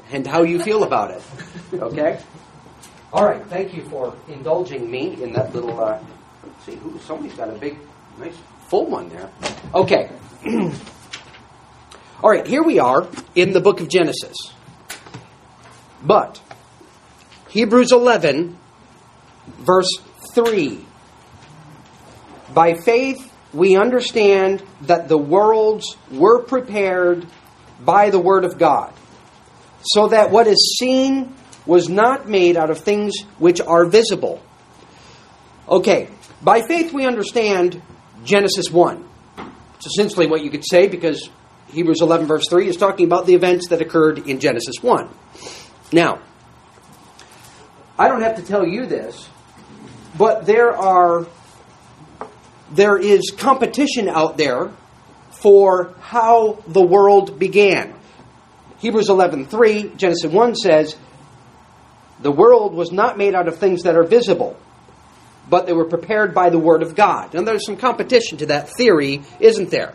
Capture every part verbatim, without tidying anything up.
and how you feel about it. Okay? All right. Thank you for indulging me in that little, uh, let's see, who, somebody's got a big, nice, full one there. Okay. All right, here we are in the book of Genesis. But, Hebrews eleven, verse three. By faith, we understand that the worlds were prepared by the word of God, so that what is seen was not made out of things which are visible. Okay, by faith we understand Genesis one. It's essentially what you could say, because Hebrews eleven verse three is talking about the events that occurred in Genesis one. Now, I don't have to tell you this, but there are there is competition out there for how the world began. Hebrews eleven three, Genesis one says, the world was not made out of things that are visible, but they were prepared by the word of God. And there's some competition to that theory, isn't there?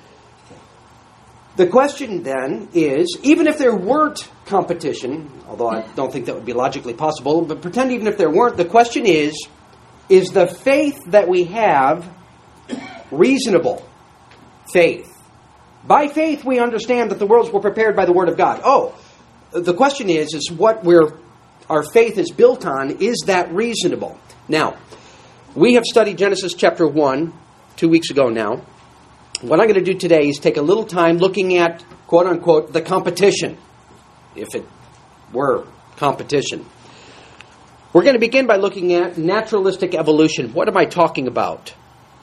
The question then is, even if there weren't competition, although I don't think that would be logically possible, but pretend even if there weren't, the question is, is the faith that we have reasonable faith? By faith we understand that the worlds were prepared by the word of God. Oh, the question is, is what we're, our faith is built on, is that reasonable? Now, we have studied Genesis chapter one two weeks ago now. What I'm going to do today is take a little time looking at, quote unquote, the competition, if it were competition. We're going to begin by looking at naturalistic evolution. What am I talking about?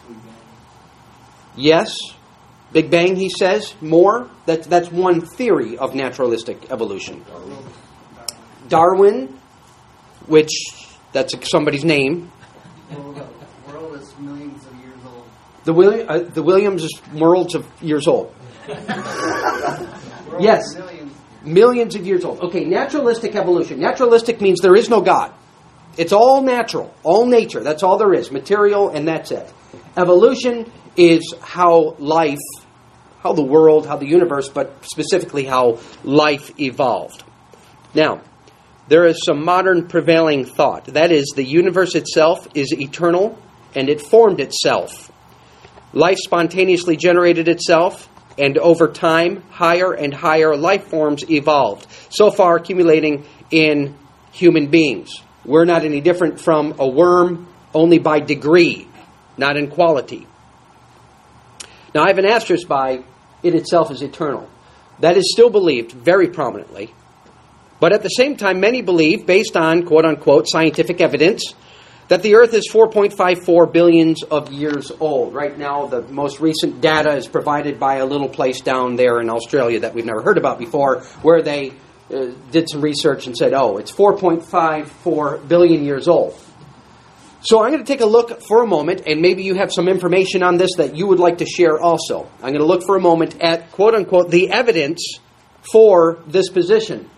Yes, Big Bang, he says, more. That, that's one theory of naturalistic evolution. Darwin, which, that's somebody's name. The world is millions of years old. The, William, uh, the Williams is worlds of years old. Yes, millions. millions of years old. Okay, naturalistic evolution. Naturalistic means there is no God. It's all natural, all nature. That's all there is, material, and that's it. Evolution is how life, how the world, how the universe, but specifically how life evolved. Now, there is some modern prevailing thought. That is, the universe itself is eternal, and it formed itself. Life spontaneously generated itself, and over time, higher and higher life forms evolved, so far accumulating in human beings. We're not any different from a worm, only by degree, not in quality. Now, I have an asterisk by it itself is eternal. That is still believed very prominently. But at the same time, many believe, based on quote-unquote scientific evidence, that the Earth is four point five four billions of years old. Right now, the most recent data is provided by a little place down there in Australia that we've never heard about before, where they uh, did some research and said, oh, it's four point five four billion years old. So I'm going to take a look for a moment, and maybe you have some information on this that you would like to share also. I'm going to look for a moment at, quote-unquote, the evidence for this position.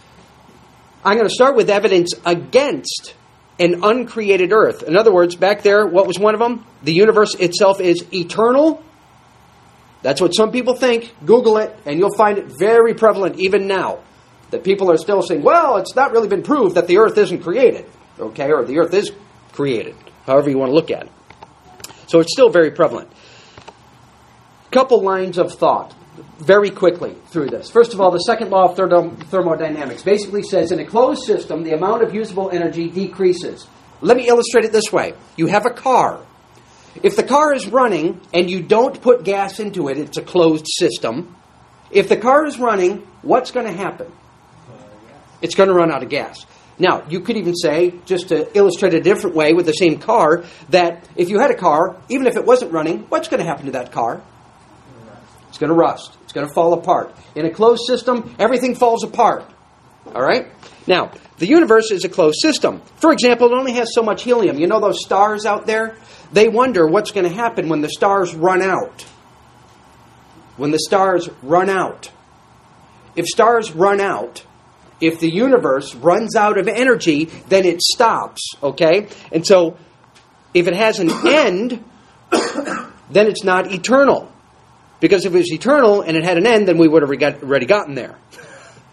I'm going to start with evidence against an uncreated earth. In other words, back there, what was one of them? The universe itself is eternal. That's what some people think. Google it, and you'll find it very prevalent even now. That people are still saying, well, it's not really been proved that the earth isn't created. Okay, or the earth is created. However you want to look at it. So it's still very prevalent. Couple lines of thought. Very quickly through this. First of all, the second law of thermodynamics basically says in a closed system, the amount of usable energy decreases. Let me illustrate it this way. You have a car. If the car is running and you don't put gas into it, it's a closed system. If the car is running, what's going to happen? It's going to run out of gas. Now, you could even say, just to illustrate a different way with the same car, that if you had a car, even if it wasn't running, what's going to happen to that car? It's going to rust. It's going to fall apart. In a closed system, everything falls apart. All right? Now, the universe is a closed system. For example, it only has so much helium. You know those stars out there? They wonder what's going to happen when the stars run out. When the stars run out. If stars run out, if the universe runs out of energy, then it stops. Okay? And so, if it has an end, then it's not eternal. Because if it was eternal and it had an end, then we would have already gotten there.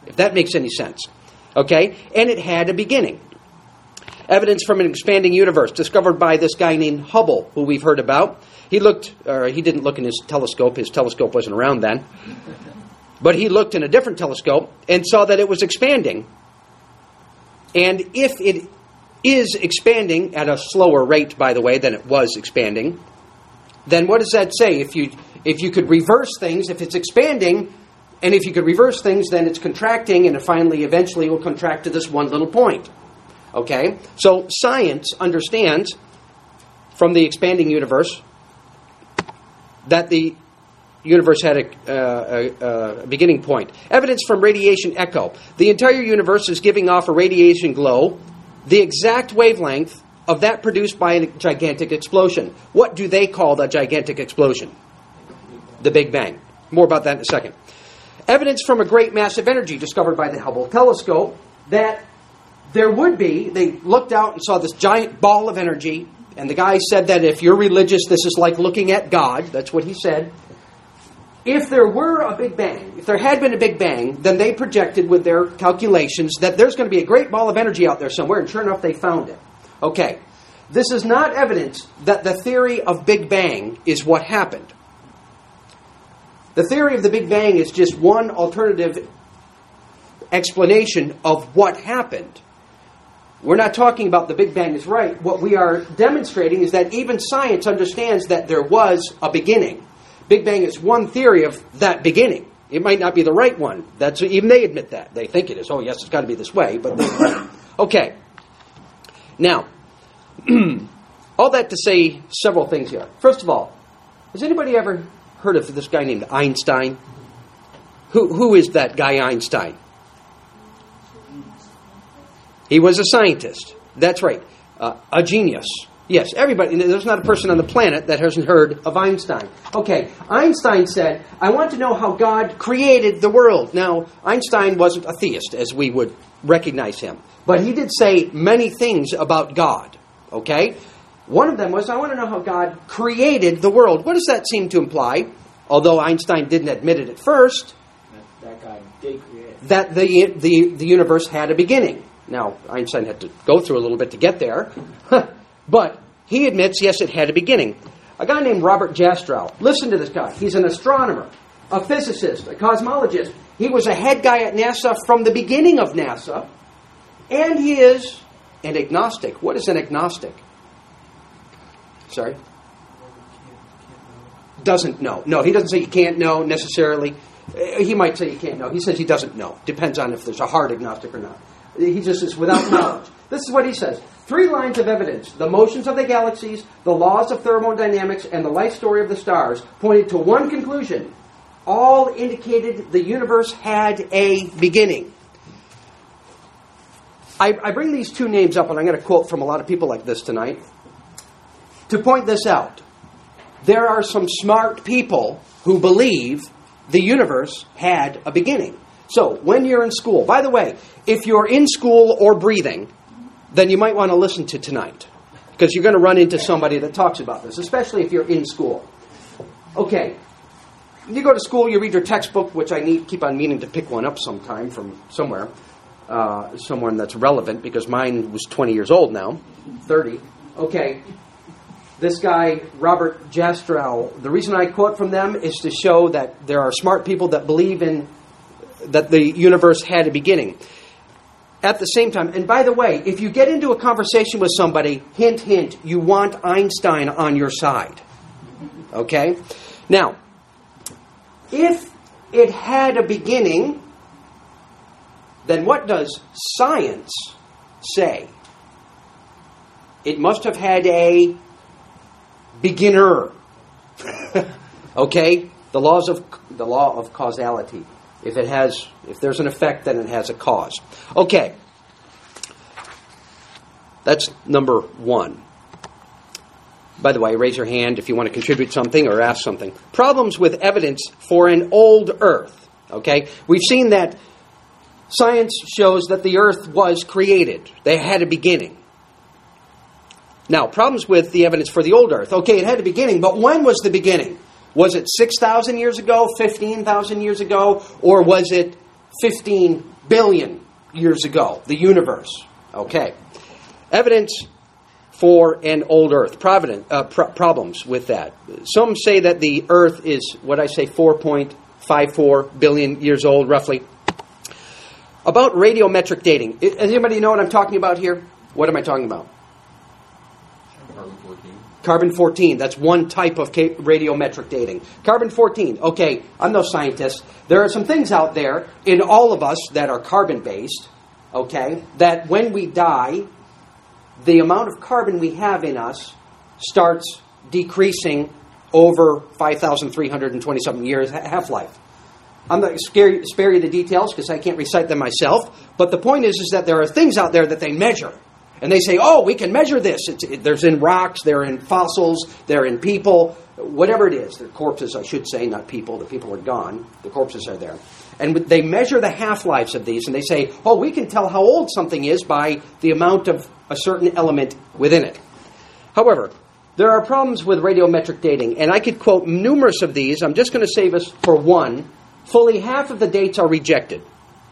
if that makes any sense. Okay? And it had a beginning. Evidence from an expanding universe discovered by this guy named Hubble, who we've heard about. He looked, or he didn't look in his telescope. His telescope wasn't around then. But he looked in a different telescope and saw that it was expanding. And if it is expanding at a slower rate, by the way, than it was expanding, then what does that say? If you if you could reverse things, if it's expanding, and if you could reverse things, then it's contracting, and it finally, eventually, will contract to this one little point. Okay? So science understands from the expanding universe that the universe had a, uh, a, a beginning point. Evidence from radiation echo. The entire universe is giving off a radiation glow, the exact wavelength of that produced by a gigantic explosion. What do they call the gigantic explosion? The Big Bang. More about that in a second. Evidence from a great mass of energy discovered by the Hubble telescope that there would be, they looked out and saw this giant ball of energy, and the guy said that if you're religious, this is like looking at God. That's what he said. If there were a Big Bang, if there had been a Big Bang, then they projected with their calculations that there's going to be a great ball of energy out there somewhere, and sure enough, they found it. Okay, this is not evidence that the theory of Big Bang is what happened. The theory of the Big Bang is just one alternative explanation of what happened. We're not talking about the Big Bang is right. What we are demonstrating is that even science understands that there was a beginning. Big Bang is one theory of that beginning. It might not be the right one. That's even they admit that. They think it is. Oh, yes, it's got to be this way. But okay. Now, all that to say several things here. First of all, has anybody ever heard of this guy named Einstein? Who Who is that guy Einstein? He was a scientist. That's right. Uh, a genius. Yes, everybody. There's not a person on the planet that hasn't heard of Einstein. Okay, Einstein said, I want to know how God created the world. Now, Einstein wasn't a theist, as we would recognize him. But he did say many things about God. Okay? One of them was, I want to know how God created the world. What does that seem to imply? Although Einstein didn't admit it at first. That, that guy did create. That the, the, the universe had a beginning. Now, Einstein had to go through a little bit to get there. But he admits, yes, it had a beginning. A guy named Robert Jastrow. Listen to this guy. He's an astronomer, a physicist, a cosmologist. He was a head guy at NASA from the beginning of NASA. And he is an agnostic. What is an agnostic? Sorry? Doesn't know. No, he doesn't say you can't know necessarily. He might say you can't know. He says he doesn't know. Depends on if there's a hard agnostic or not. He just is without knowledge. This is what he says. Three lines of evidence, the motions of the galaxies, the laws of thermodynamics, and the life story of the stars, pointed to one conclusion. All indicated the universe had a beginning. I, I bring these two names up, and I'm going to quote from a lot of people like this tonight, to point this out. There are some smart people who believe the universe had a beginning. So, when you're in school, by the way, if you're in school or breathing, then you might want to listen to tonight. Because you're going to run into somebody that talks about this, especially if you're in school. Okay, you go to school, you read your textbook, which I need, keep on meaning to pick one up sometime from somewhere. Uh, someone that's relevant, because mine was twenty years old now, thirty. Okay, this guy, Robert Jastrow, the reason I quote from them is to show that there are smart people that believe in that the universe had a beginning. At the same time, and by the way, if you get into a conversation with somebody, hint, hint, you want Einstein on your side. Okay? Now, if it had a beginning, then what does science say? It must have had a beginner. Okay? The laws of the law of causality. If it has, if there's an effect, then it has a cause. Okay. That's number one. By the way, raise your hand if you want to contribute something or ask something. Problems with evidence for an old Earth. Okay? We've seen that science shows that the Earth was created. They had a beginning. Now, problems with the evidence for the old Earth. Okay, it had a beginning, but when was the beginning? Was it six thousand years ago, fifteen thousand years ago, or was it fifteen billion years ago, the universe. Okay. Evidence for an old Earth. Provident, uh, pro- problems with that. Some say that the Earth is, what I say, four point five four billion years old, roughly. About radiometric dating. Does anybody know what I'm talking about here? What am I talking about? Carbon fourteen. Carbon fourteen. That's one type of radiometric dating. Carbon fourteen. Okay, I'm no scientist. There are some things out there in all of us that are carbon-based, okay, that when we die, the amount of carbon we have in us starts decreasing over five thousand three hundred twenty-something years half-life. I'm not going to spare you the details because I can't recite them myself, but the point is, is that there are things out there that they measure. And they say, oh, we can measure this. It's, it, there's in rocks, they're in fossils, they're in people, whatever it is. They're corpses, I should say, not people. The people are gone. The corpses are there. And they measure the half-lives of these, and they say, oh, we can tell how old something is by the amount of a certain element within it. However, there are problems with radiometric dating, and I could quote numerous of these. I'm just going to save us for one. Fully half of the dates are rejected.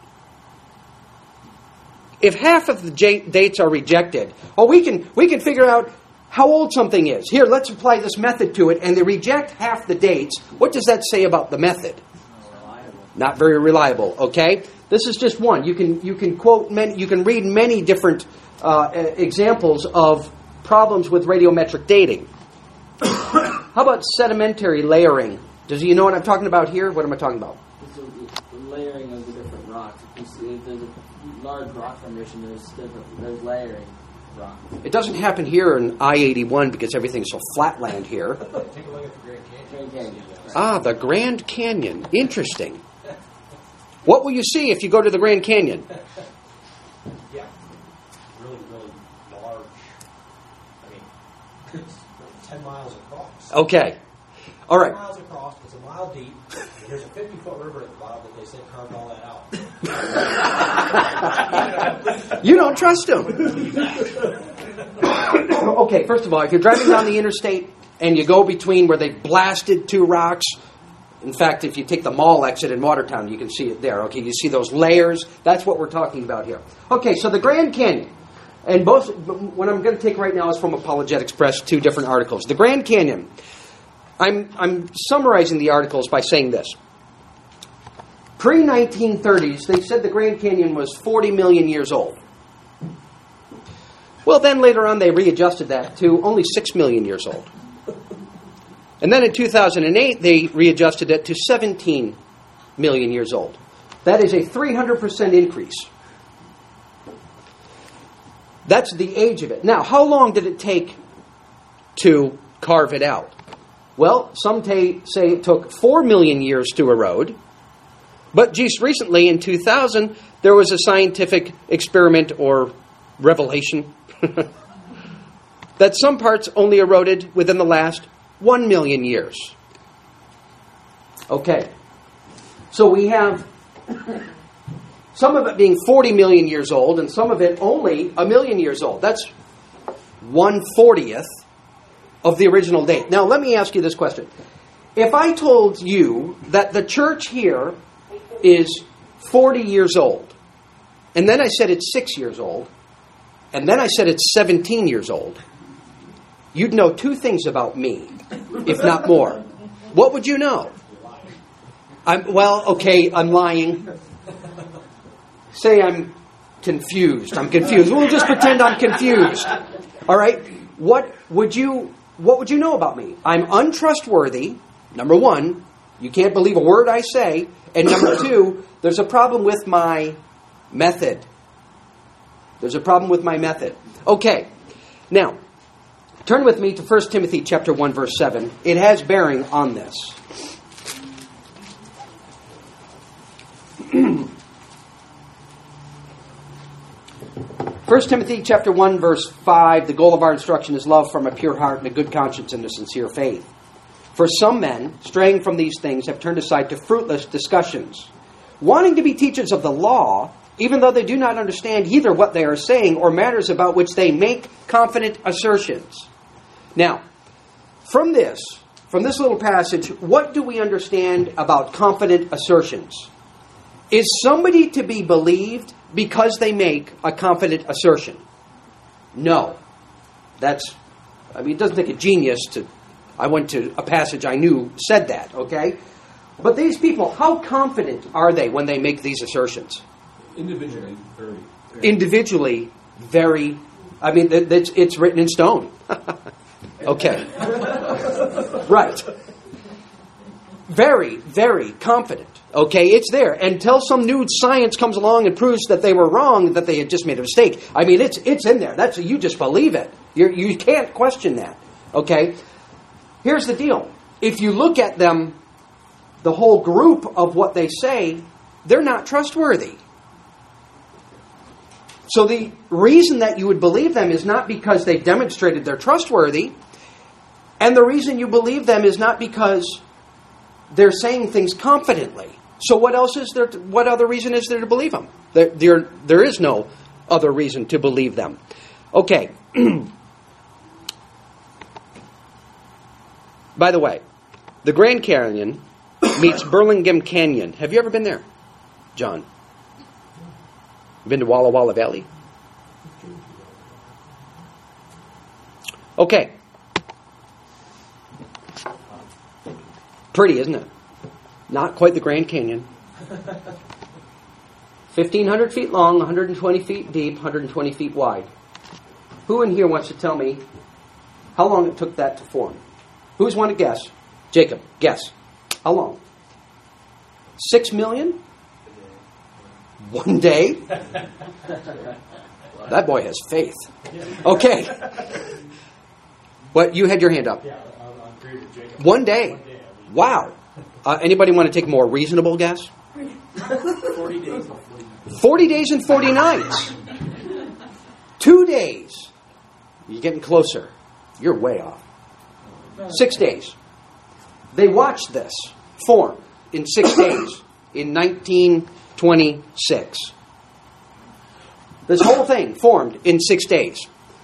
If half of the j- dates are rejected, oh, we can we can figure out how old something is. Here, let's apply this method to it, and they reject half the dates. What does that say about the method? Not very reliable. Okay, this is just one. You can you can quote many. You can read many different uh, examples of problems with radiometric dating. How about sedimentary layering? Does you know what I'm talking about here? What am I talking about? It's the layering of the different rocks. If, you see, if there's a large rock formation, there's different, there's layering rock. It doesn't happen here in I eighty-one because everything's so flatland here. Take a look at the Grand Canyon. Grand Canyon. Ah, the Grand Canyon. Interesting. What will you see if you go to the Grand Canyon? Yeah. Really, really large. I mean, it's ten miles across. Okay. All right. ten miles across, it's a mile deep, and there's a fifty-foot river at the bottom that they said carved all that out. You don't trust him. Okay, first of all, if you're driving down the interstate and you go between where they've blasted two rocks, in fact, if you take the mall exit in Watertown, you can see it there. Okay, you see those layers? That's what we're talking about here. Okay, so the Grand Canyon. And both, what I'm going to take right now is from Apologetics Press, two different articles. The Grand Canyon. I'm, I'm summarizing the articles by saying this. Pre nineteen thirties, they said the Grand Canyon was forty million years old. Well, then later on they readjusted that to only six million years old. And then in two thousand eight, they readjusted it to seventeen million years old. That is a three hundred percent increase. That's the age of it. Now, how long did it take to carve it out? Well, some ta- say it took four million years to erode. But just recently, in two thousand, there was a scientific experiment or revelation that some parts only eroded within the last one million years. Okay. So we have some of it being forty million years old and some of it only a million years old. That's one fortieth of the original date. Now, let me ask you this question. If I told you that the church here is forty years old, and then I said it's six years old, and then I said it's seventeen years old, you'd know two things about me, if not more. What would you know? I'm, well, okay, I'm lying. Say I'm confused. I'm confused. We'll just pretend I'm confused. All right? What would you what would you know about me? I'm untrustworthy, number one. You can't believe a word I say. And number two, there's a problem with my method. There's a problem with my method. Okay. Now, turn with me to First Timothy chapter one, verse seven. It has bearing on this. First Timothy chapter one, verse five, the goal of our instruction is love from a pure heart and a good conscience and a sincere faith. For some men, straying from these things, have turned aside to fruitless discussions, wanting to be teachers of the law, even though they do not understand either what they are saying or matters about which they make confident assertions. Now, from this, from this little passage, what do we understand about confident assertions? Is somebody to be believed because they make a confident assertion? No. That's, I mean, it doesn't take a genius to, I went to a passage I knew said that, okay? But these people, how confident are they when they make these assertions? Individually, very. Individually, very, I mean, it's, it's written in stone. Okay. Right. Very, very confident. Okay, it's there. Until some new science comes along and proves that they were wrong, that they had just made a mistake. I mean, it's it's in there. That's you just believe it. You're, you can't question that. Okay? Here's the deal. If you look at them, the whole group of what they say, they're not trustworthy. So the reason that you would believe them is not because they've demonstrated they're trustworthy, and the reason you believe them is not because they're saying things confidently. So what else is there? To, what other reason is there to believe them? There, there, there is no other reason to believe them. Okay. By the way, the Grand Canyon meets Burlingame Canyon. Have you ever been there, John? Been to Walla Walla Valley? Okay. Pretty, isn't it? Not quite the Grand Canyon. fifteen hundred feet long, one hundred twenty feet deep, one hundred twenty feet wide. Who in here wants to tell me how long it took that to form? Who's want to guess? Jacob, guess. How long? Six million? One day? That boy has faith. Okay. What? You had your hand up. Yeah, I agree with Jacob. One day. One day. Wow. Uh, anybody want to take a more reasonable guess? Forty days. Forty days and forty nights. Two days. You're getting closer. You're way off. Six days. They watched this form in six days in nineteen twenty-six. This whole thing formed in six days.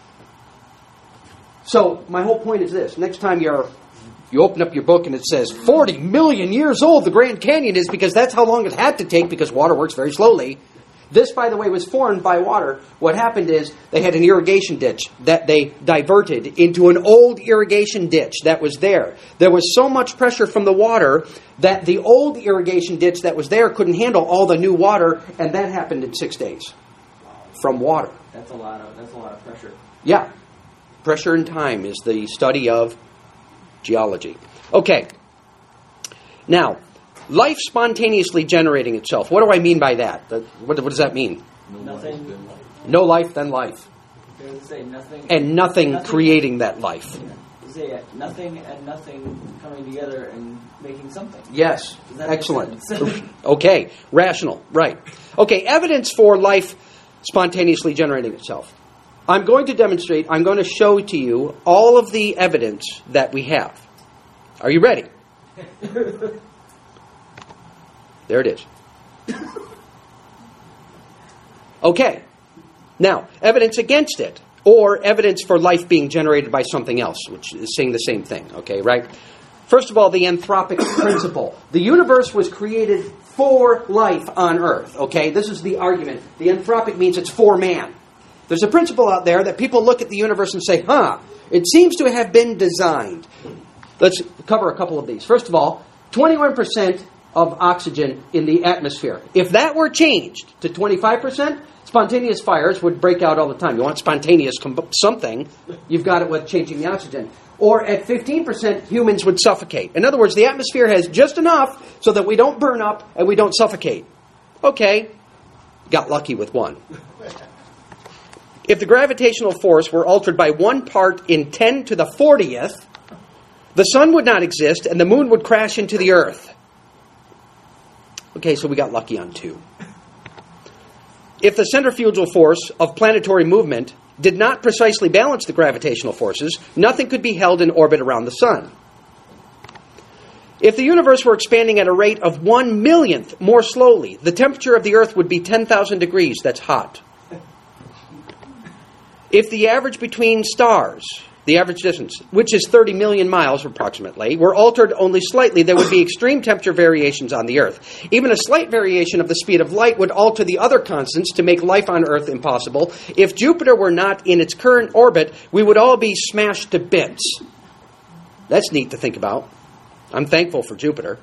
So my whole point is this. Next time you're you open up your book and it says forty million years old the Grand Canyon is, because that's how long it had to take, because water works very slowly. This, by the way, was formed by water. What happened is they had an irrigation ditch that they diverted into an old irrigation ditch that was there. There was so much pressure from the water that the old irrigation ditch that was there couldn't handle all the new water, and that happened in six days from water. That's a lot of that's a lot of pressure. Yeah. Pressure and time is the study of geology. Okay. Now, life spontaneously generating itself. What do I mean by that? What, what does that mean? Nothing. No life, then life. Does it say nothing? And nothing, nothing creating that life. Does it say nothing and nothing coming together and making something? Yes. Does that make Excellent. sense? Okay. Rational. Right. Okay. Evidence for life spontaneously generating itself. I'm going to demonstrate, I'm going to show to you all of the evidence that we have. Are you ready? There it is. Okay. Now, evidence against it, or evidence for life being generated by something else, which is saying the same thing, okay, right? First of all, the anthropic principle. The universe was created for life on Earth, okay? This is the argument. The anthropic means it's for man. There's a principle out there that people look at the universe and say, huh, it seems to have been designed. Let's cover a couple of these. First of all, twenty-one percent of oxygen in the atmosphere. If that were changed to twenty-five percent, spontaneous fires would break out all the time. You want spontaneous com- something, you've got it with changing the oxygen. Or at fifteen percent, humans would suffocate. In other words, the atmosphere has just enough so that we don't burn up and we don't suffocate. Okay, got lucky with one. If the gravitational force were altered by one part in ten to the fortieth, the sun would not exist and the moon would crash into the earth. Okay, so we got lucky on two. If the centrifugal force of planetary movement did not precisely balance the gravitational forces, nothing could be held in orbit around the sun. If the universe were expanding at a rate of one millionth more slowly, the temperature of the earth would be ten thousand degrees. That's hot. If the average between stars the average distance, which is thirty million miles approximately, were altered only slightly, there would be extreme temperature variations on the Earth. Even a slight variation of the speed of light would alter the other constants to make life on Earth impossible. If Jupiter were not in its current orbit, we would all be smashed to bits. That's neat to think about. I'm thankful for Jupiter.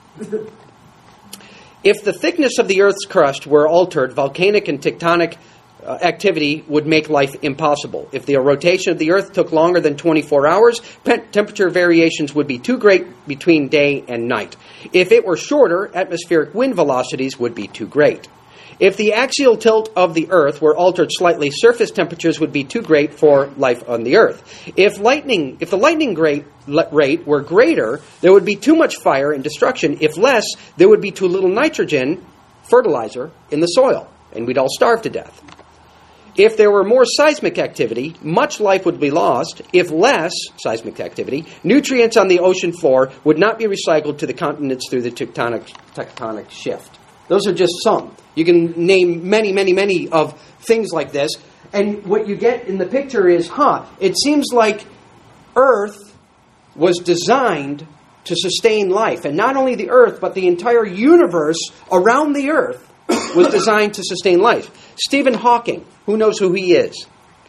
If the thickness of the Earth's crust were altered, volcanic and tectonic uh, activity would make life impossible. If the rotation of the Earth took longer than twenty-four hours, pe- temperature variations would be too great between day and night. If it were shorter, atmospheric wind velocities would be too great. If the axial tilt of the Earth were altered slightly, surface temperatures would be too great for life on the Earth. If lightning, if the lightning rate, rate were greater, there would be too much fire and destruction. If less, there would be too little nitrogen, fertilizer, in the soil, and we'd all starve to death. If there were more seismic activity, much life would be lost. If less seismic activity, nutrients on the ocean floor would not be recycled to the continents through the tectonic, tectonic shift. Those are just some. You can name many, many, many of things like this. And what you get in the picture is, huh, it seems like Earth was designed to sustain life. And not only the Earth, but the entire universe around the Earth was designed to sustain life. Stephen Hawking, who knows who he is?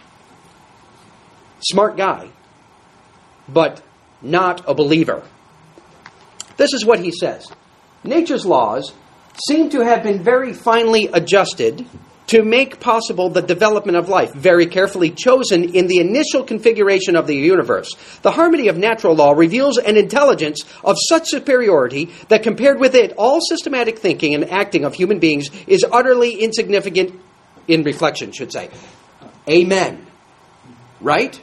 Smart guy, but not a believer. This is what he says. Nature's laws seem to have been very finely adjusted to make possible the development of life, very carefully chosen in the initial configuration of the universe. The harmony of natural law reveals an intelligence of such superiority that compared with it, all systematic thinking and acting of human beings is utterly insignificant in reflection, should say. Amen. Right?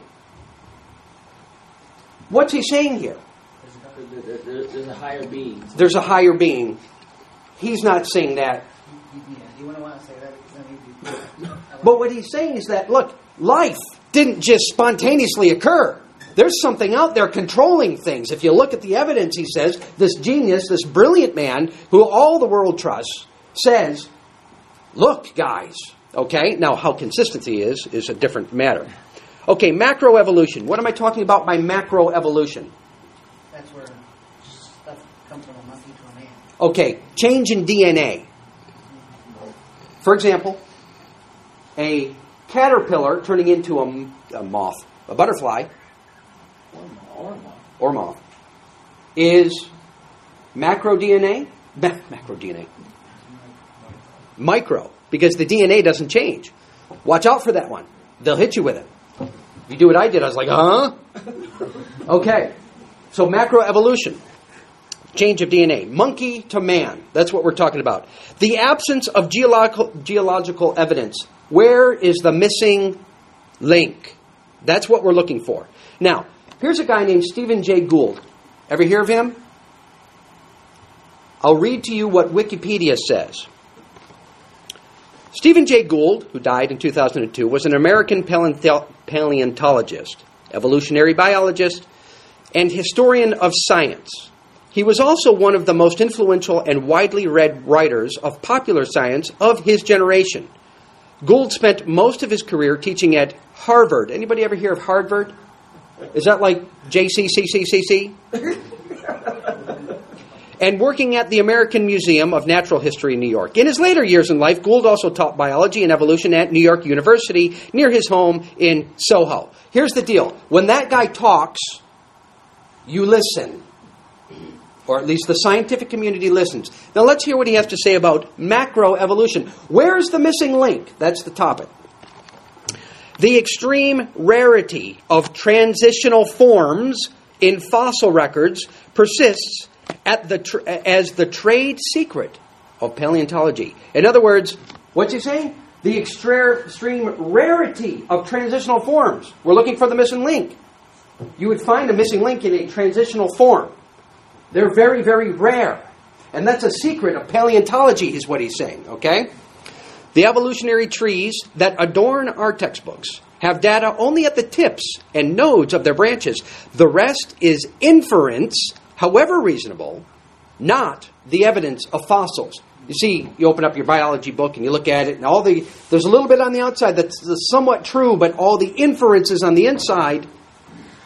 What's he saying here? There's a higher being. There's a higher being. He's not saying that. Yeah, you wouldn't want to say that because then he'd be... But what he's saying is that, look, life didn't just spontaneously occur. There's something out there controlling things. If you look at the evidence, he says, this genius, this brilliant man, who all the world trusts, says, look, guys, okay? Now, how consistent he is, is a different matter. Okay, macroevolution. What am I talking about by macroevolution? That's where stuff comes from a monkey to a man. Okay, change in D N A. For example, a caterpillar turning into a, a moth, a butterfly, Or more. or moth, is macro D N A? Ma- macro D N A. Micro, because the D N A doesn't change. Watch out for that one. They'll hit you with it. If you do what I did, I was like, huh? Okay, so macroevolution. Change of D N A. Monkey to man. That's what we're talking about. The absence of geological, geological evidence. Where is the missing link? That's what we're looking for. Now, here's a guy named Stephen Jay Gould. Ever hear of him? I'll read to you what Wikipedia says. Stephen Jay Gould, who died in two thousand two, was an American paleontologist, evolutionary biologist, and historian of science. He was also one of the most influential and widely read writers of popular science of his generation. Gould spent most of his career teaching at Harvard. Anybody ever hear of Harvard? Is that like J C C C C C? And working at the American Museum of Natural History in New York. In his later years in life, Gould also taught biology and evolution at New York University near his home in Soho. Here's the deal. When that guy talks, you listen. Or at least the scientific community listens. Now let's hear what he has to say about macroevolution. Where's the missing link? That's the topic. The extreme rarity of transitional forms in fossil records persists at the tr- as the trade secret of paleontology. In other words, what's he saying? The extra- extreme rarity of transitional forms. We're looking for the missing link. You would find a missing link in a transitional form. They're very, very rare. And that's a secret of paleontology, is what he's saying, okay? The evolutionary trees that adorn our textbooks have data only at the tips and nodes of their branches. The rest is inference, however reasonable, not the evidence of fossils. You see, you open up your biology book and you look at it, and all the there's a little bit on the outside that's somewhat true, but all the inferences on the inside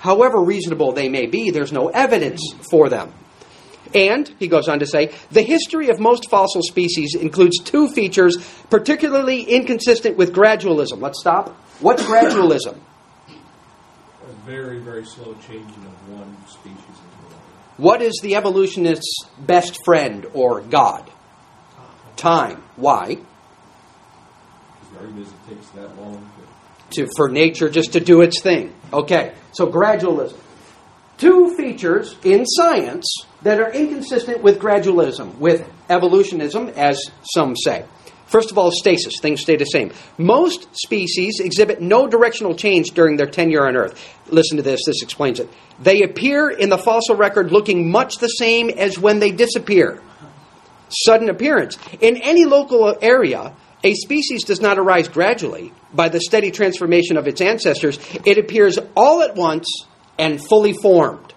however reasonable they may be, there's no evidence for them. And, he goes on to say, the history of most fossil species includes two features particularly inconsistent with gradualism. Let's stop. What's gradualism? A very, very slow changing of one species into another. What is the evolutionist's best friend or God? Time. Why? Because the argument is it takes that long To, for nature just to do its thing. Okay, so gradualism. Two features in science that are inconsistent with gradualism, with evolutionism, as some say. First of all, stasis. Things stay the same. Most species exhibit no directional change during their tenure on Earth. Listen to this. This explains it. They appear in the fossil record looking much the same as when they disappear. Sudden appearance. In any local area, a species does not arise gradually by the steady transformation of its ancestors. It appears all at once and fully formed.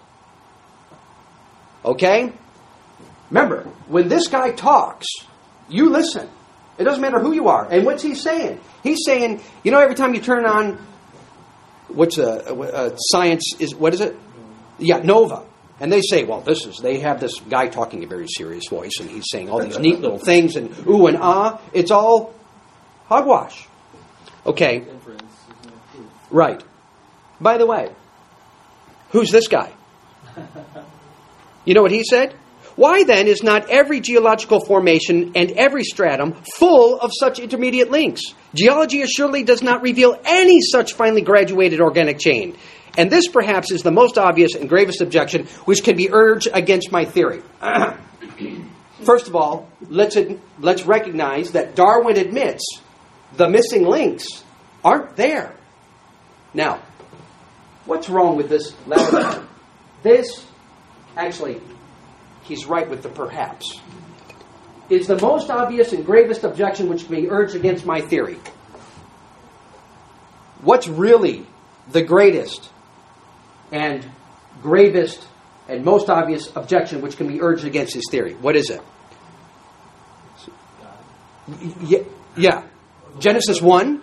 Okay? Remember, when this guy talks, you listen. It doesn't matter who you are. And what's he saying? He's saying, you know, every time you turn on, what's a, a, a science is, what is it? Yeah, Nova. And they say, well, this is, they have this guy talking a very serious voice, and he's saying all these neat little things, and ooh and ah. It's all hogwash. Okay. Right. By the way, who's this guy? You know what he said? Why then is not every geological formation and every stratum full of such intermediate links? Geology assuredly does not reveal any such finely graduated organic chain. And this perhaps is the most obvious and gravest objection which can be urged against my theory. First of all, let's, let's recognize that Darwin admits the missing links aren't there. Now, what's wrong with this letter? This, actually, he's right with the perhaps, is the most obvious and gravest objection which can be urged against my theory. What's really the greatest and gravest and most obvious objection which can be urged against his theory? What is it? Yeah. yeah. Genesis one.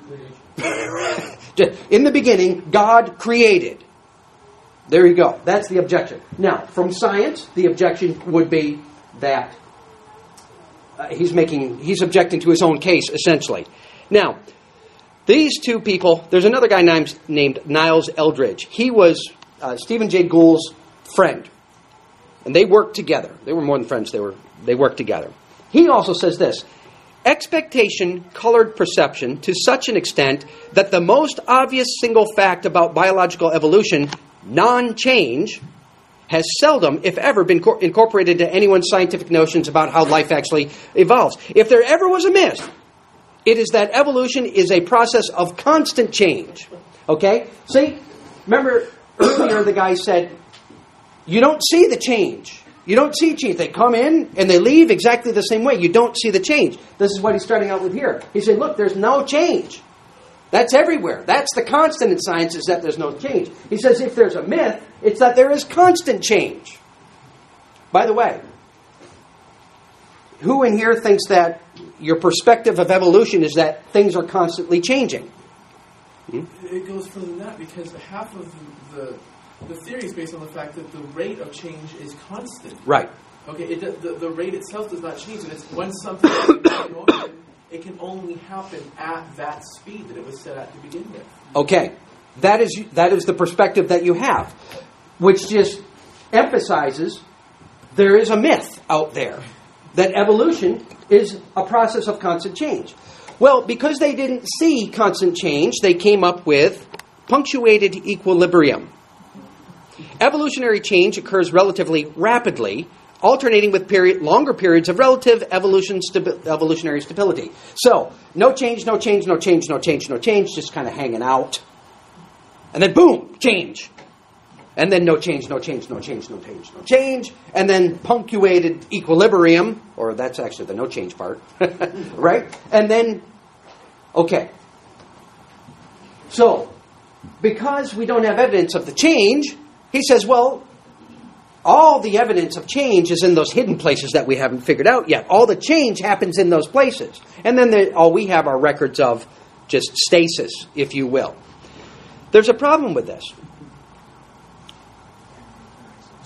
In the beginning, God created. There you go. That's the objection. Now, from science, the objection would be that uh, he's making, he's objecting to his own case, essentially. Now, these two people, there's another guy named, named Niles Eldridge. He was uh, Stephen Jay Gould's friend. And they worked together. They were more than friends. They were they worked together. He also says this: expectation colored perception to such an extent that the most obvious single fact about biological evolution, non-change, has seldom, if ever, been co- incorporated into anyone's scientific notions about how life actually evolves. If there ever was a myth, it is that evolution is a process of constant change. Okay? See, remember earlier the guy said, you don't see the change. You don't see change. They come in and they leave exactly the same way. You don't see the change. This is what he's starting out with here. He said, look, there's no change. That's everywhere. That's the constant in science, is that there's no change. He says if there's a myth, it's that there is constant change. By the way, who in here thinks that your perspective of evolution is that things are constantly changing? Hmm? It goes further than that, because half of the, the theory is based on the fact that the rate of change is constant. Right. Okay, it, the, the rate itself does not change, and it's when something is it can only happen at that speed that it was set at to begin with. Okay, that is that is the perspective that you have, which just emphasizes there is a myth out there that evolution is a process of constant change. Well, because they didn't see constant change, they came up with punctuated equilibrium. Evolutionary change occurs relatively rapidly, alternating with period, longer periods of relative evolution stabi- evolutionary stability. So, no change, no change, no change, no change, no change, just kind of hanging out. And then boom, change. And then no change, no change, no change, no change, no change. And then punctuated equilibrium, or that's actually the no change part, right? And then, okay. So, because we don't have evidence of the change, he says, well, all the evidence of change is in those hidden places that we haven't figured out yet. All the change happens in those places. And then the, all we have are records of just stasis, if you will. There's a problem with this.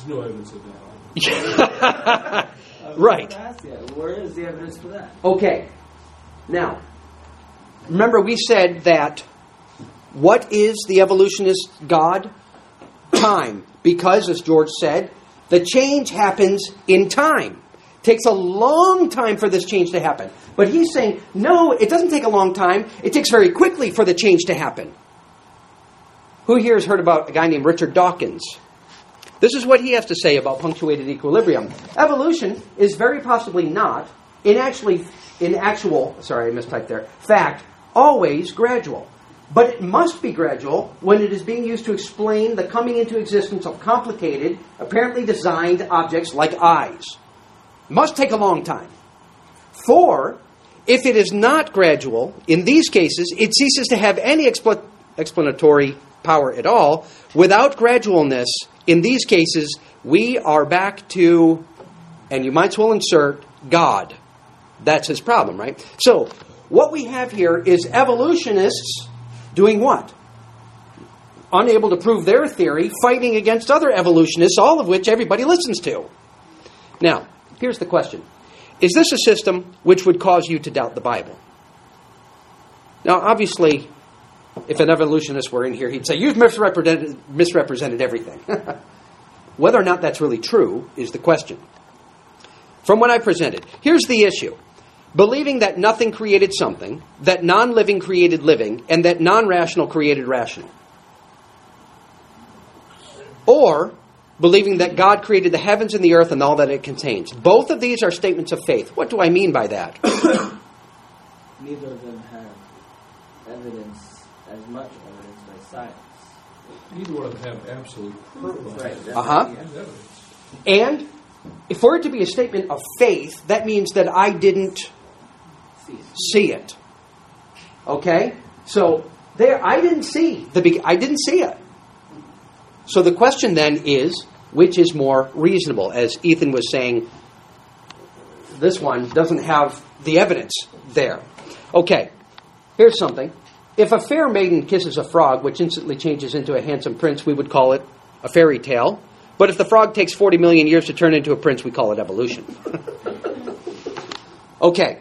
no evidence of that. I was Right. gonna ask you, where is the evidence for that? Okay. Now, remember we said that what is the evolutionist God? Time. Because, as George said, the change happens in time. It takes a long time for this change to happen. But he's saying, no, it doesn't take a long time. It takes very quickly for the change to happen. Who here has heard about a guy named Richard Dawkins? This is what he has to say about punctuated equilibrium. Evolution is very possibly not, in actually, in actual, sorry, I mistyped there, fact, always gradual. But it must be gradual when it is being used to explain the coming into existence of complicated, apparently designed objects like eyes. It must take a long time. For, if it is not gradual, in these cases, it ceases to have any expl- explanatory power at all. Without gradualness, in these cases, we are back to, and you might as well insert, God. That's his problem, right? So, what we have here is evolutionists doing what? Unable to prove their theory, fighting against other evolutionists, all of which everybody listens to. Now, here's the question. Is this a system which would cause you to doubt the Bible? Now, obviously, if an evolutionist were in here, he'd say, you've misrepresented, misrepresented everything. Whether or not that's really true is the question. From what I presented, here's the issue. Believing that nothing created something, that non-living created living, and that non-rational created rational. Or believing that God created the heavens and the earth and all that it contains. Both of these are statements of faith. What do I mean by that? Neither of them have evidence, as much evidence by science. Neither one of them have absolute proof. Right. Uh-huh. There's evidence. And if for it to be a statement of faith, that means that I didn't see it. Okay? So there, I didn't see the be- I didn't see it. So the question then is, which is more reasonable? As Ethan was saying, this one doesn't have the evidence there. Okay, here's something. If a fair maiden kisses a frog, which instantly changes into a handsome prince, we would call it a fairy tale. But if the frog takes forty million years to turn into a prince, we call it evolution. Okay.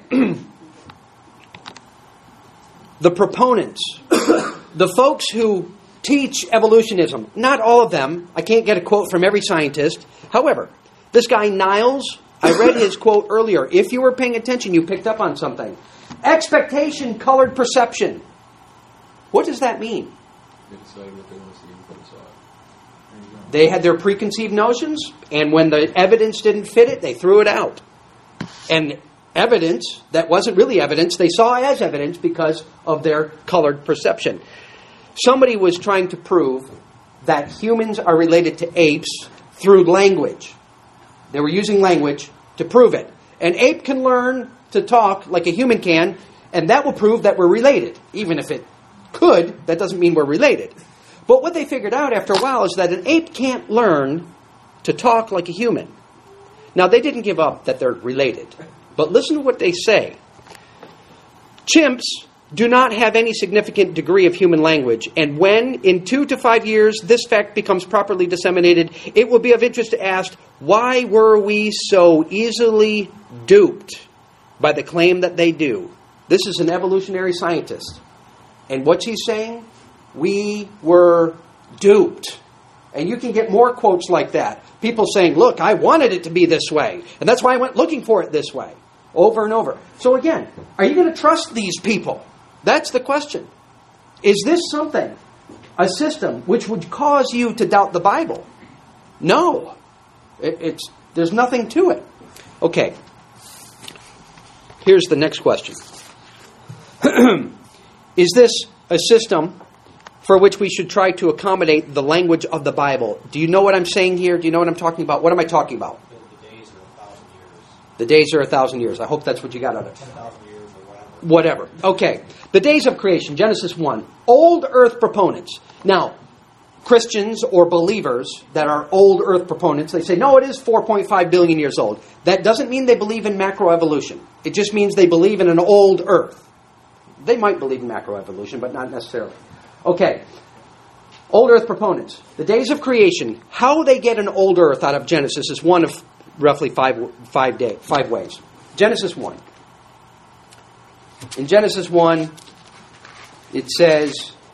The proponents, the folks who teach evolutionism, not all of them. I can't get a quote from every scientist. However, this guy Niles, I read his quote earlier. If you were paying attention, you picked up on something. Expectation, colored perception. What does that mean? They decided what they want to see before they saw it. There you go. They had their preconceived notions, and when the evidence didn't fit it, they threw it out. And evidence that wasn't really evidence, they saw as evidence because of their colored perception. Somebody was trying to prove that humans are related to apes through language. They were using language to prove it. An ape can learn to talk like a human can, and that will prove that we're related. Even if it could, that doesn't mean we're related. But what they figured out after a while is that an ape can't learn to talk like a human. Now, they didn't give up that they're related. But listen to what they say. Chimps do not have any significant degree of human language, and when, in two to five years, this fact becomes properly disseminated, it will be of interest to ask, why were we so easily duped by the claim that they do? This is an evolutionary scientist. And what's he saying? We were duped. And you can get more quotes like that. People saying, look, I wanted it to be this way, and that's why I went looking for it this way. Over and over. So again, are you going to trust these people? That's the question. Is this something, a system, which would cause you to doubt the Bible? No. It, it's there's nothing to it. Okay. Here's the next question. Is this a system for which we should try to accommodate the language of the Bible? Do you know what I'm saying here? Do you know what I'm talking about? What am I talking about? The days are a thousand years. The days are a thousand years. I hope that's what you got out of it. Ten thousand years or whatever. Whatever. Okay. The days of creation, Genesis one. Old earth proponents. Now, Christians or believers that are old earth proponents, they say, no, it is four point five billion years old. That doesn't mean they believe in macroevolution. It just means they believe in an old earth. They might believe in macroevolution, but not necessarily. Okay. Old earth proponents. The days of creation, how they get an old earth out of Genesis is one of roughly five, five, day, five ways. Genesis one. In Genesis one, it says,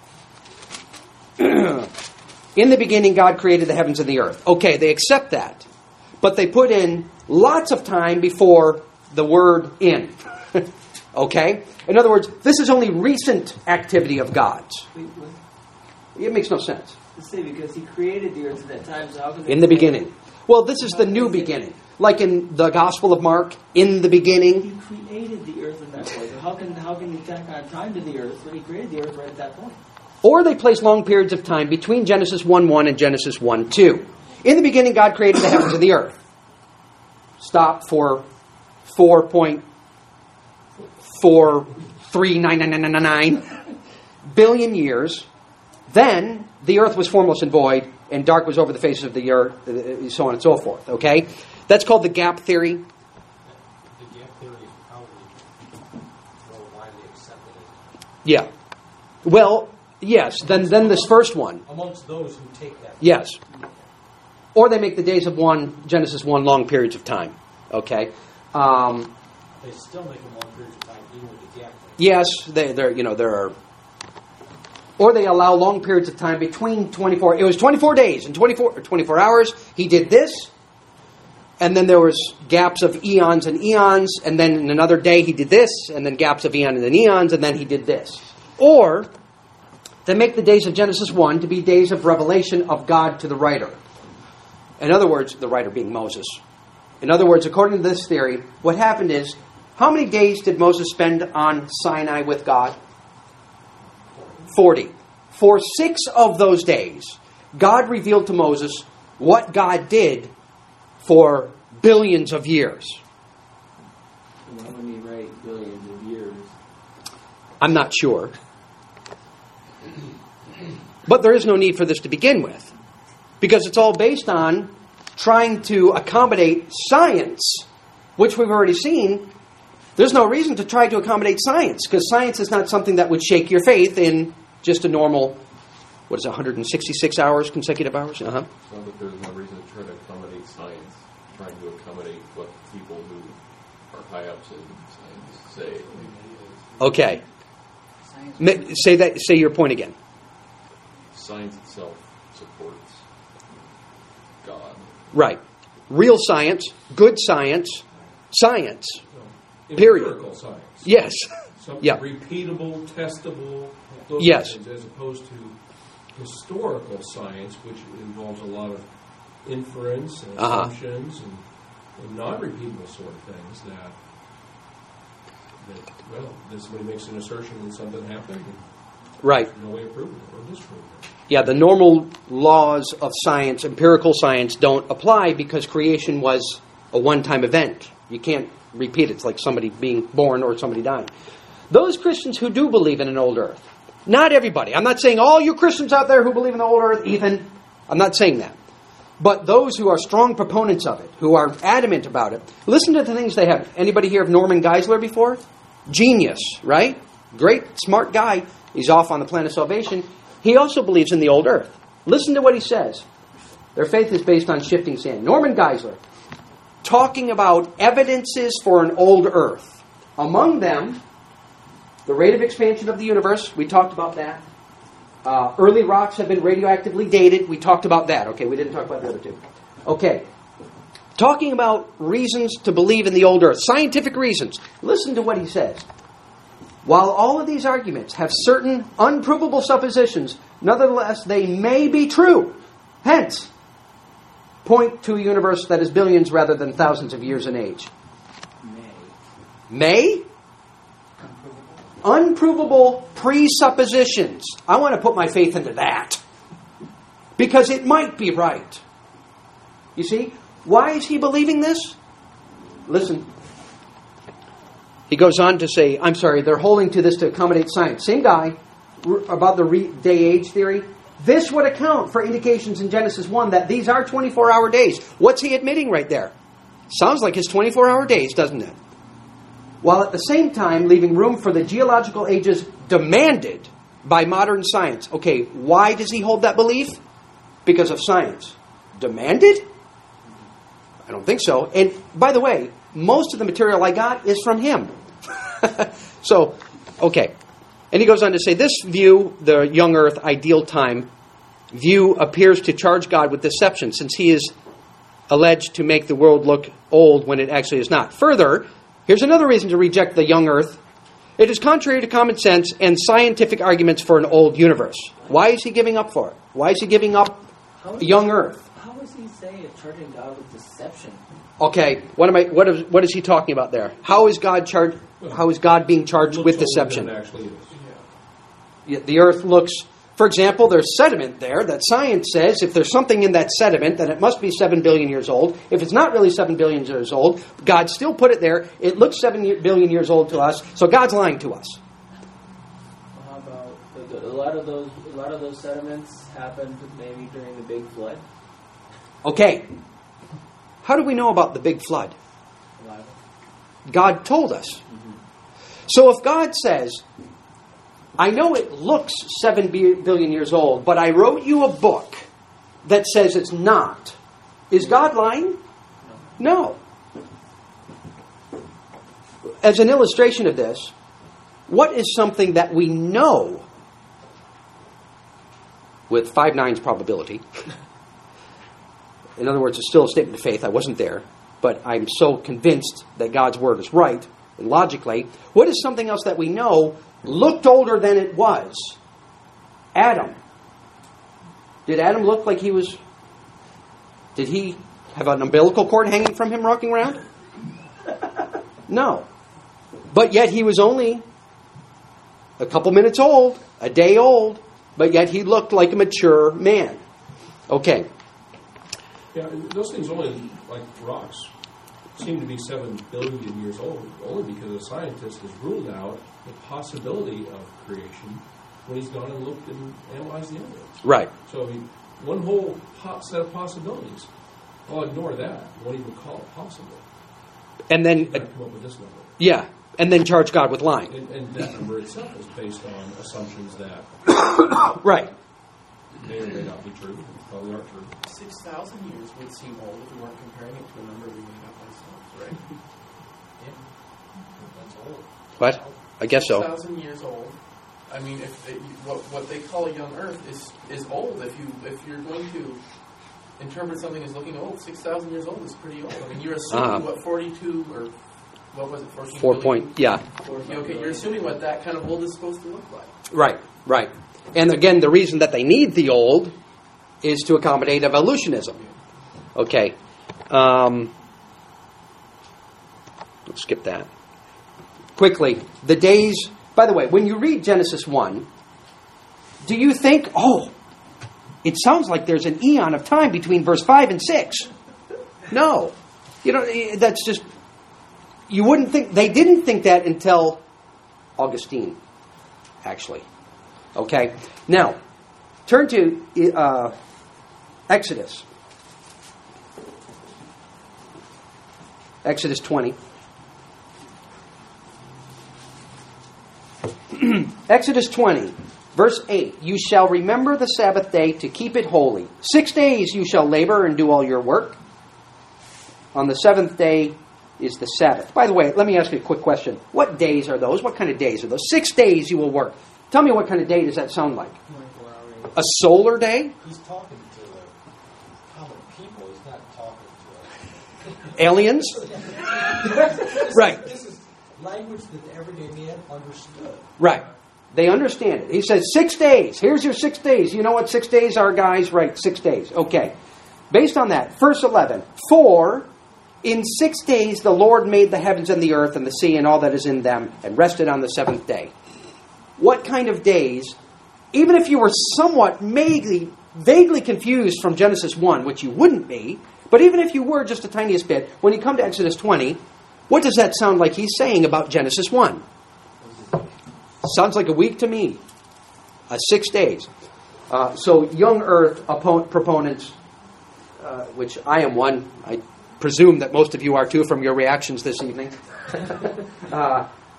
in the beginning God created the heavens and the earth. Okay, they accept that. But they put in lots of time before the word in. Okay? In other words, this is only recent activity of God's. Wait, what? It makes no sense. Let's say because he created the earth at that time, so how can In the beginning. Well, this is the new beginning. Like in the Gospel of Mark, in the beginning. He created the earth at that point. So how can how can you tack on time to the earth when he created the earth right at that point? Or they place long periods of time between Genesis one one and Genesis one two. In the beginning, God created the heavens and the earth. Stop for four point four three nine nine nine nine nine billion years. Then the earth was formless and void, and dark was over the face of the earth, so on and so forth. Okay? That's called the gap theory. The gap theory is probably more widely accepted Yeah. Well, yes, then then this first one. amongst those who take that. Yes. Or they make the days of one, Genesis one, long periods of time. Okay? Um, They still make them long periods of time, even with the gap theory. yes, they, there, you know, there are... Or they allow long periods of time between twenty-four... It was twenty-four days and twenty-four, or twenty-four hours. He did this. And then there was gaps of eons and eons. And then in another day he did this. And then gaps of eons and then eons. And then he did this. Or they make the days of Genesis one to be days of revelation of God to the writer. In other words, the writer being Moses. In other words, according to this theory, what happened is, how many days did Moses spend on Sinai with God? Forty. For six of those days, God revealed to Moses what God did for billions of years. Why would he write billions of years? I'm not sure. But there is no need for this to begin with. Because it's all based on trying to accommodate science, which we've already seen. There's no reason to try to accommodate science, because science is not something that would shake your faith in just a normal, what is it, one hundred sixty-six hours, consecutive hours? Uh-huh. So that there's no reason to try to accommodate science, trying to accommodate what people who are high ups in science say. Okay. Science. Ma- Say that. Say your point again. Science itself supports God. Right. Real science, good science, science. No, Period. empirical science. Yes. Something Yeah. repeatable, testable, those Yes. things, as opposed to historical science, which involves a lot of inference and Uh-huh. assumptions and, and non-repeatable sort of things that, that, well, then somebody makes an assertion and something happened, and Right. there's no way of proving it or disproving it. Yeah, the normal laws of science, empirical science, don't apply because creation was a one-time event. You can't repeat it. It's like somebody being born or somebody dying. Those Christians who do believe in an old earth, not everybody. I'm not saying all you Christians out there who believe in the old earth, Ethan. I'm not saying that. But those who are strong proponents of it, who are adamant about it, listen to the things they have. Anybody hear of Norman Geisler before? Genius, right? Great, smart guy. He's off on the planet of salvation. He also believes in the old earth. Listen to what he says. Their faith is based on shifting sand. Norman Geisler, talking about evidences for an old earth. Among them, the rate of expansion of the universe. We talked about that. Uh, early rocks have been radioactively dated. We talked about that. Okay, we didn't talk about the other two. Okay. Talking about reasons to believe in the old earth. Scientific reasons. Listen to what he says. While all of these arguments have certain unprovable suppositions, nonetheless they may be true. Hence, point to a universe that is billions rather than thousands of years in age. May. May? Unprovable presuppositions. I want to put my faith into that. Because it might be right. You see? Why is he believing this? Listen. He goes on to say, I'm sorry, they're holding to this to accommodate science. Same guy, about the re- day-age theory. This would account for indications in Genesis one that these are twenty-four hour days. What's he admitting right there? Sounds like his twenty-four hour days, doesn't it? While at the same time leaving room for the geological ages demanded by modern science. Okay, why does he hold that belief? Because of science. Demanded? I don't think so. And by the way, most of the material I got is from him. So, okay. And he goes on to say, this view, the young earth ideal time view, appears to charge God with deception, since he is alleged to make the world look old when it actually is not. Further, here's another reason to reject the young earth. It is contrary to common sense and scientific arguments for an old universe. Why is he giving up for it? Why is he giving up the young earth? How is he saying it's charging God with deception? Okay, what am I? What is, what is he talking about there? How is God charged? How is God being charged with deception? It actually is. Yeah, the earth looks, for example, there's sediment there that science says if there's something in that sediment, then it must be seven billion years old. If it's not really seven billion years old, God still put it there. It looks seven billion years old to us, so God's lying to us. Well, how about the, the, a lot of those? A lot of those sediments happened maybe during the Big Flood. Okay, how do we know about the big flood? Bible. God told us. Mm-hmm. So if God says, I know it looks seven billion years old, but I wrote you a book that says it's not. Is God lying? No. As an illustration of this, what is something that we know with five nines probability? In other words, it's still a statement of faith. I wasn't there, but I'm so convinced that God's word is right, and logically. What is something else that we know looked older than it was? Adam. Did Adam look like he was... Did he have an umbilical cord hanging from him rocking around? No. But yet he was only a couple minutes old, a day old, but yet he looked like a mature man. Okay. Yeah, those things only, like rocks, seem to be seven billion years old, only because a scientist has ruled out the possibility of creation when he's gone and looked and analyzed the evidence. Right. So he, one whole po- set of possibilities. I'll ignore that. Won't even call it possible. And then, You've got to come up with this number. yeah, and then charge God with lying. And, and that number itself is based on assumptions that Right. may or may not be true, probably aren't true. Six thousand years would seem old if we weren't comparing it to a number we made up ourselves, right? That's old. What? I guess so. Six thousand years old. I mean, if it, what what they call a young Earth is is old. If you if you're going to interpret something as looking old, six thousand years old is pretty old. I mean, you're assuming Uh-huh. what forty-two or what was it? fourteen Four billion? point, yeah. Okay, you're assuming what that kind of old is supposed to look like. Right, right. And again, the reason that they need the old is to accommodate evolutionism. Okay. Um, let's skip that. Quickly, the days... By the way, when you read Genesis one, do you think, oh, it sounds like there's an eon of time between verse five and six? No. You know, that's just... You wouldn't think... They didn't think that until Augustine, actually. Okay? Now, turn to uh, Exodus. Exodus twenty. Exodus twenty, verse eight. You shall remember the Sabbath day to keep it holy. Six days you shall labor and do all your work. On the seventh day is the Sabbath. By the way, let me ask you a quick question. What days are those? What kind of days are those? Six days you will work. Tell me what kind of day does that sound like? A solar day? He's talking to the common people. He's not talking to Aliens? This Right. Is, this is language that the everyday man understood. Right. They understand it. He says, six days. Here's your six days. You know what six days are, guys? Right, six days. Okay. Based on that, verse eleven. For in six days the Lord made the heavens and the earth and the sea and all that is in them, and rested on the seventh day. What kind of days, even if you were somewhat vaguely, vaguely confused from Genesis one, which you wouldn't be, but even if you were just the tiniest bit, when you come to Exodus twenty, what does that sound like he's saying about Genesis one? Sounds like a week to me. Uh, six days. Uh, so young earth oppo- proponents, uh, which I am one, I presume that most of you are too from your reactions this evening, uh,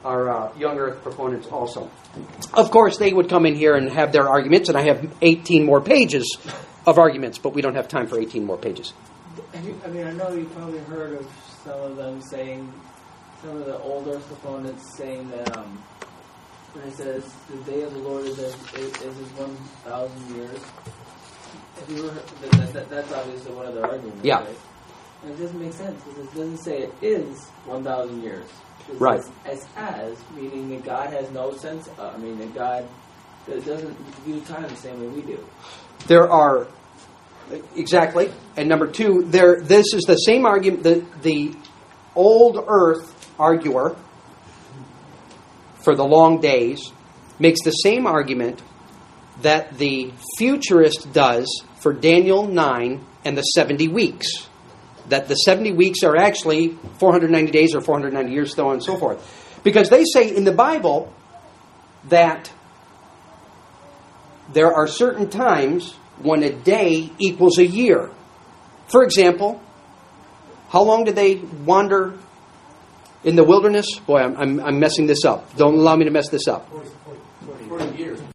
are uh, young Earth proponents also. Of course, they would come in here and have their arguments, and I have eighteen more pages of arguments, but we don't have time for eighteen more pages. Have you, I mean, I know you probably heard of some of them saying, some of the older proponents saying that um, when it says the day of the Lord is as, is, is as one thousand years. Have you ever heard, that, that, that's obviously one of their arguments. Yeah. Right? And it doesn't make sense because it doesn't say it is one thousand years. It Right. says as as, meaning that God has no sense. Uh, I mean, that God that doesn't view time the same way we do. There are exactly, and number two, there. This is the same argument. The the old Earth arguer for the long days makes the same argument that the futurist does for Daniel nine and the seventy weeks. That the seventy weeks are actually four hundred ninety days or four hundred ninety years, so on and so forth. Because they say in the Bible that there are certain times when a day equals a year. For example, how long did they wander in the wilderness? Boy, I'm, I'm, I'm messing this up. Don't allow me to mess this up.